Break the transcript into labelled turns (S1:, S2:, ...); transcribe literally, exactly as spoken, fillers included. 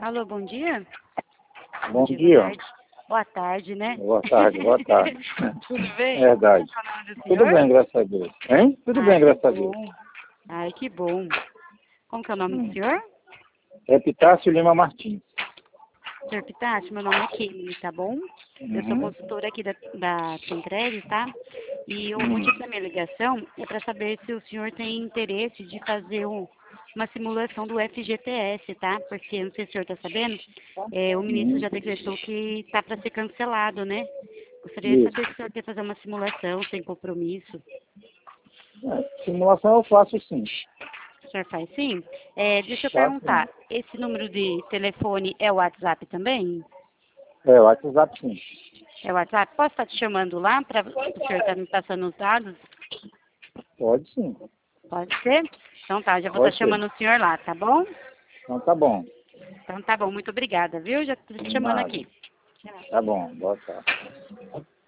S1: Alô, bom dia?
S2: Bom dia.
S1: Boa tarde, né?
S2: Boa tarde, boa tarde.
S1: Tudo bem?
S2: Verdade.
S1: Qual é o nome do
S2: Tudo
S1: senhor?
S2: bem, graças a Deus. Hein? Tudo
S1: Ai,
S2: bem,
S1: que
S2: graças a Deus.
S1: bom. Ai, que bom. Como que é o nome do
S2: Hum.
S1: senhor?
S2: Epitácio Lima Martins.
S1: senhor Pitácio, meu nome é Kelly, tá bom? Eu sou
S2: Uhum.
S1: consultora aqui da, da Centred, tá? E o
S2: Hum.
S1: motivo da minha ligação é para saber se o senhor tem interesse de fazer um, uma simulação do F G T S, tá? Porque, não sei se o senhor está sabendo, é, o ministro
S2: Hum.
S1: já decretou que está para ser cancelado, né? Gostaria de
S2: Isso.
S1: saber se o senhor quer fazer uma simulação sem compromisso.
S2: É, simulação eu faço sim.
S1: O senhor faz sim? É, deixa eu
S2: Faço
S1: perguntar,
S2: sim.
S1: esse número de telefone é o WhatsApp também?
S2: É, o WhatsApp sim.
S1: É o WhatsApp? Posso estar te chamando lá para o senhor estar me passando os dados?
S2: Pode sim.
S1: Pode ser? Então tá, já vou estar
S2: Pode ser.
S1: chamando o senhor lá, tá bom?
S2: Então tá bom.
S1: Então tá bom, muito obrigada, viu? Já estou te chamando
S2: Nada.
S1: aqui.
S2: Tá bom. Boa tarde.